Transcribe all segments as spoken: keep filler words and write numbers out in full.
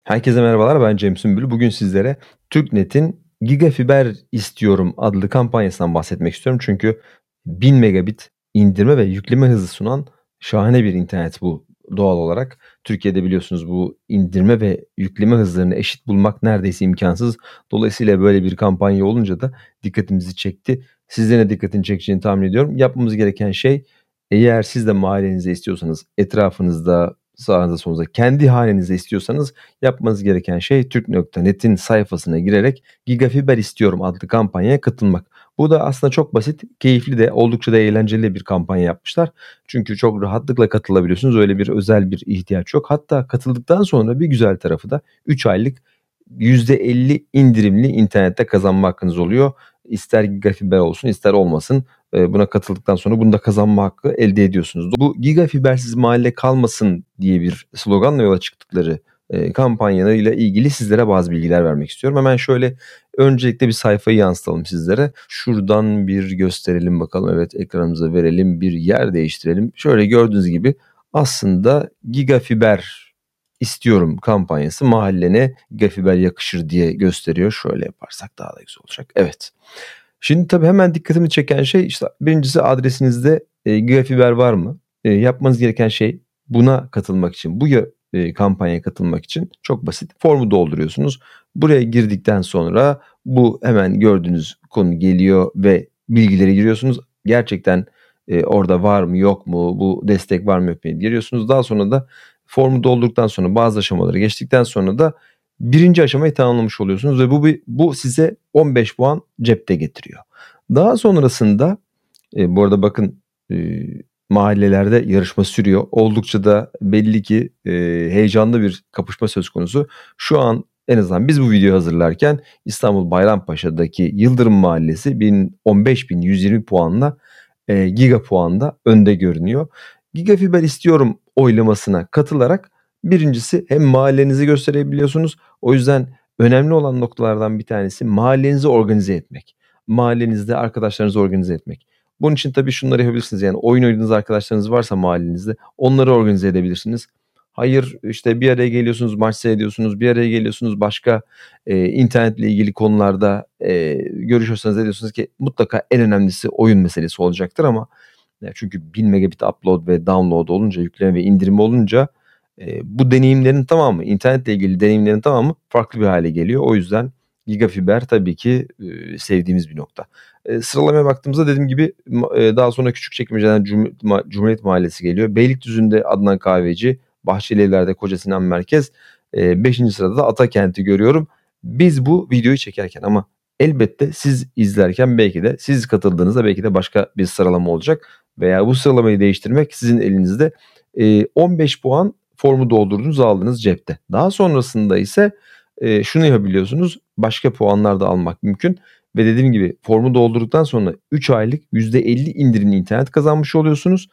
Herkese merhabalar, ben Cem Sümbül. Bugün sizlere TürkNet'in Gigafiber İstiyorum adlı kampanyasından bahsetmek istiyorum. Çünkü bin megabit indirme ve yükleme hızı sunan şahane bir internet bu doğal olarak. Türkiye'de biliyorsunuz bu indirme ve yükleme hızlarını eşit bulmak neredeyse imkansız. Dolayısıyla böyle bir kampanya olunca da dikkatimizi çekti. Sizlerin de dikkatini çekeceğini tahmin ediyorum. Yapmamız gereken şey, eğer siz de mahallenizde istiyorsanız, etrafınızda, sağınızda solunuzda, kendi hanenizde istiyorsanız yapmanız gereken şey Türk nokta net'in sayfasına girerek Gigafiber İstiyorum adlı kampanyaya katılmak. Bu da aslında çok basit, keyifli de oldukça da eğlenceli bir kampanya yapmışlar. Çünkü çok rahatlıkla katılabiliyorsunuz. Öyle bir özel bir ihtiyaç yok. Hatta katıldıktan sonra bir güzel tarafı da üç aylık yüzde elli indirimli internette kazanma hakkınız oluyor. İster Gigafiber olsun ister olmasın, e, buna katıldıktan sonra bunu da kazanma hakkı elde ediyorsunuz. Bu Gigafibersiz mahalle kalmasın diye bir sloganla yola çıktıkları e, kampanyalarıyla ilgili sizlere bazı bilgiler vermek istiyorum. Hemen şöyle öncelikle bir sayfayı yansıtalım sizlere. Şuradan bir gösterelim bakalım. Evet, ekranımıza verelim, bir yer değiştirelim. Şöyle gördüğünüz gibi aslında Gigafiber İstiyorum kampanyası mahallene Gigafiber yakışır diye gösteriyor. Şöyle yaparsak daha da güzel olacak. Evet. Şimdi tabii hemen dikkatimi çeken şey, işte birincisi adresinizde e, Gigafiber var mı? E, yapmanız gereken şey, buna katılmak için, bu e, kampanyaya katılmak için çok basit. Formu dolduruyorsunuz. Buraya girdikten sonra bu hemen gördüğünüz konu geliyor ve bilgileri giriyorsunuz. Gerçekten e, orada var mı yok mu, bu destek var mı yok mu giriyorsunuz. Daha sonra da formu doldurduktan sonra, bazı aşamaları geçtikten sonra da birinci aşamayı tamamlamış oluyorsunuz ve bu bir, bu size on beş puan cepte getiriyor. Daha sonrasında e, bu arada bakın, e, mahallelerde yarışma sürüyor. Oldukça da belli ki e, heyecanlı bir kapışma söz konusu. Şu an en azından biz bu videoyu hazırlarken İstanbul Bayrampaşa'daki Yıldırım Mahallesi on beş bin yüz yirmi puanla e, giga puanda önde görünüyor. Gigafiber İstiyorum oylamasına katılarak birincisi hem mahallenizi gösterebiliyorsunuz. O yüzden önemli olan noktalardan bir tanesi mahallenizi organize etmek. Mahallenizde arkadaşlarınızı organize etmek. Bunun için tabii şunları yapabilirsiniz. Yani oyun oynadığınız arkadaşlarınız varsa mahallenizde onları organize edebilirsiniz. Hayır, işte bir araya geliyorsunuz, maç seyrediyorsunuz, bir araya geliyorsunuz, başka e, internetle ilgili konularda e, görüşüyorsanız, ediyorsunuz ki mutlaka en önemlisi oyun meselesi olacaktır ama ya çünkü bin megabit upload ve download olunca, yükleme ve indirme olunca e, bu deneyimlerin tamamı, internetle ilgili deneyimlerin tamamı farklı bir hale geliyor. O yüzden Gigafiber tabii ki e, sevdiğimiz bir nokta. E, sıralamaya baktığımızda dediğim gibi e, daha sonra Küçükçekmece'den Cum Cumhuriyet Mahallesi geliyor. Beylikdüzü'nde Adnan Kahveci, Bahçelievler'de Koca Sinan Merkez, e, beşinci sırada da Atakent'i görüyorum. Biz bu videoyu çekerken ama elbette siz izlerken belki de, siz katıldığınızda belki de başka bir sıralama olacak veya bu sıralamayı değiştirmek sizin elinizde. E, on beş puan formu doldurdunuz, aldınız cepte. Daha sonrasında ise e, şunu yapabiliyorsunuz. Başka puanlar da almak mümkün. Ve dediğim gibi formu doldurduktan sonra üç aylık yüzde elli indirimli internet kazanmış oluyorsunuz.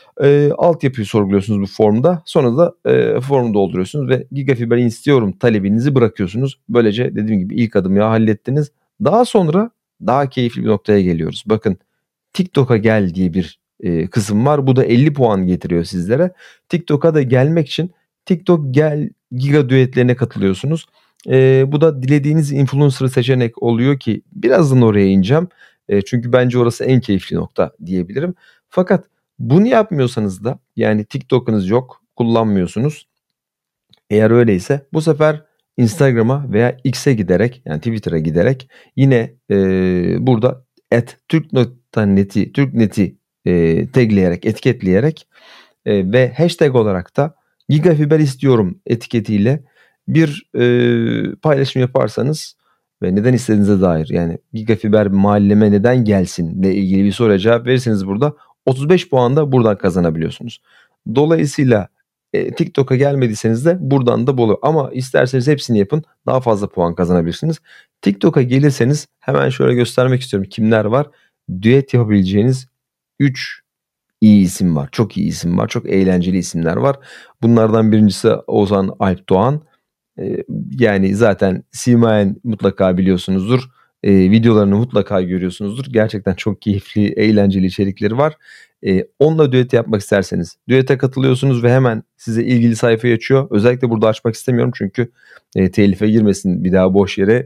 E, altyapıyı sorguluyorsunuz bu formda. Sonra da e, formu dolduruyorsunuz ve Gigafiber İstiyorum talebinizi bırakıyorsunuz. Böylece dediğim gibi ilk adımı hallettiniz. Daha sonra daha keyifli bir noktaya geliyoruz. Bakın, TikTok'a gel diye bir e, kısım var. Bu da elli puan getiriyor sizlere. TikTok'a da gelmek için TikTok gel giga düetlerine katılıyorsunuz. E, bu da dilediğiniz influencer'ı seçenek oluyor ki birazdan oraya ineceğim. E, çünkü bence orası en keyifli nokta diyebilirim. Fakat bunu yapmıyorsanız da, yani TikTok'unuz yok, kullanmıyorsunuz. Eğer öyleyse bu sefer Instagram'a veya X'e giderek, yani Twitter'a giderek yine e, burada et Türk.net'i Türknet'i e, tagleyerek, etiketleyerek e, ve hashtag olarak da Gigafiber İstiyorum etiketiyle bir e, paylaşım yaparsanız ve neden istediğinize dair, yani Gigafiber mahalleme neden gelsin ile ilgili bir soruya cevap verirseniz burada otuz beş puan da buradan kazanabiliyorsunuz. Dolayısıyla e, TikTok'a gelmediyseniz de buradan da bolu. Ama isterseniz hepsini yapın, daha fazla puan kazanabilirsiniz. TikTok'a gelirseniz hemen şöyle göstermek istiyorum kimler var. Düet yapabileceğiniz üç iyi isim var. Çok iyi isim var. Çok eğlenceli isimler var. Bunlardan birincisi Ozan Alp Doğan. E, yani zaten simayen mutlaka biliyorsunuzdur. E, videolarını mutlaka görüyorsunuzdur. Gerçekten çok keyifli, eğlenceli içerikleri var. Eee, onunla düet yapmak isterseniz düete katılıyorsunuz ve hemen size ilgili sayfayı açıyor. Özellikle burada açmak istemiyorum çünkü, eee, telife girmesin bir daha boş yere.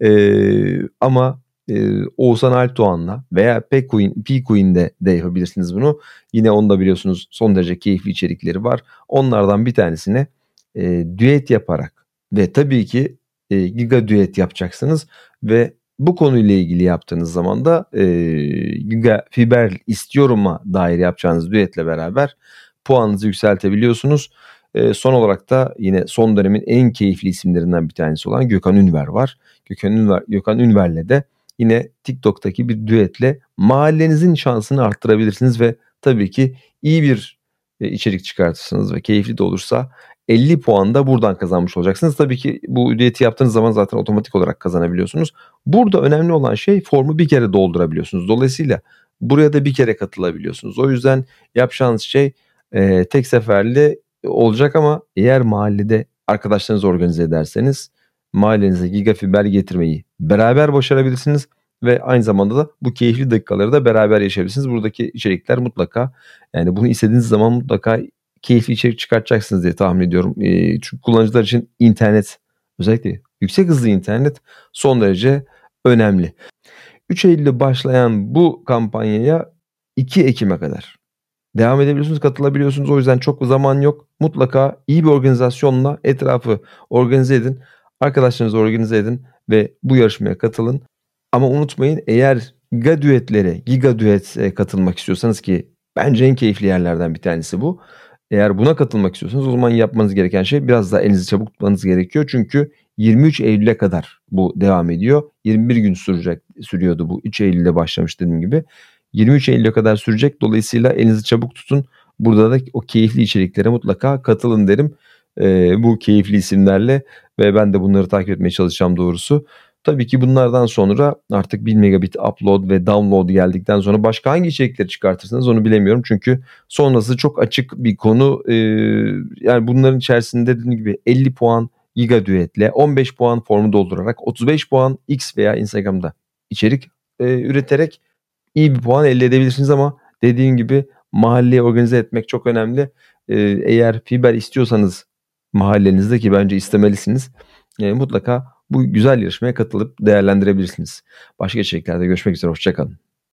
Eee, ama, eee, Oğuzhan Alpdoğan'la veya Pekuin Pikuin'de de yapabilirsiniz bunu. Yine onu da biliyorsunuz son derece keyifli içerikleri var. Onlardan bir tanesine, eee, düet yaparak ve tabii ki, eee, giga düet yapacaksınız ve bu konuyla ilgili yaptığınız zaman da, eee, giga fiber istiyorum'a dair yapacağınız düetle beraber puanınızı yükseltebiliyorsunuz. Eee, son olarak da yine son dönemin en keyifli isimlerinden bir tanesi olan Gökhan Ünver var. Gökhan Ünver Gökhan Ünver'le de yine TikTok'taki bir düetle mahallenizin şansını arttırabilirsiniz ve tabii ki iyi bir, eee, içerik çıkartırsınız ve keyifli de olursa elli puan da buradan kazanmış olacaksınız. Tabii ki bu düeti yaptığınız zaman zaten otomatik olarak kazanabiliyorsunuz. Burada önemli olan şey formu bir kere doldurabiliyorsunuz. Dolayısıyla buraya da bir kere katılabiliyorsunuz. O yüzden yapacağınız şey, eee, tek seferli olacak ama eğer mahallede arkadaşlarınızı organize ederseniz mahallenize giga fiber getirmeyi beraber başarabilirsiniz ve aynı zamanda da bu keyifli dakikaları da beraber yaşayabilirsiniz. Buradaki içerikler mutlaka, yani bunu istediğiniz zaman mutlaka keyifli içerik çıkartacaksınız diye tahmin ediyorum. Eee, çünkü kullanıcılar için internet, özellikle yüksek hızlı internet son derece önemli. üç Eylül'de başlayan bu kampanyaya iki Ekim'e kadar devam edebiliyorsunuz, katılabiliyorsunuz. O yüzden çok zaman yok. Mutlaka iyi bir organizasyonla etrafı organize edin. Arkadaşlarınızı organize edin ve bu yarışmaya katılın. Ama unutmayın, eğer giga düetlere, giga düete katılmak istiyorsanız ki bence en keyifli yerlerden bir tanesi bu. Eğer buna katılmak istiyorsanız o zaman yapmanız gereken şey biraz daha elinizi çabuk tutmanız gerekiyor. Çünkü yirmi üç Eylül'e kadar bu devam ediyor. yirmi bir gün sürecek sürüyordu bu. üç Eylül'de başlamış dediğim gibi. yirmi üç Eylül'e kadar sürecek. Dolayısıyla elinizi çabuk tutun. Burada da o keyifli içeriklere mutlaka katılın derim. Eee, bu keyifli isimlerle ve ben de bunları takip etmeye çalışacağım doğrusu. Tabii ki bunlardan sonra artık bir megabit upload ve download geldikten sonra başka hangi içerikleri çıkartırsınız onu bilemiyorum. Çünkü sonrası çok açık bir konu. Eee, yani bunların içerisinde dediğim gibi elli puan giga düetle, on beş puan formu doldurarak, otuz beş puan X veya Instagram'da içerik, eee, üreterek iyi bir puan elde edebilirsiniz ama dediğim gibi mahalleyi organize etmek çok önemli. Eee, eğer fiber istiyorsanız mahallenizde, ki bence istemelisiniz, eee, mutlaka bu güzel yarışmaya katılıp değerlendirebilirsiniz. Başka içeriklerde görüşmek üzere, hoşça kalın.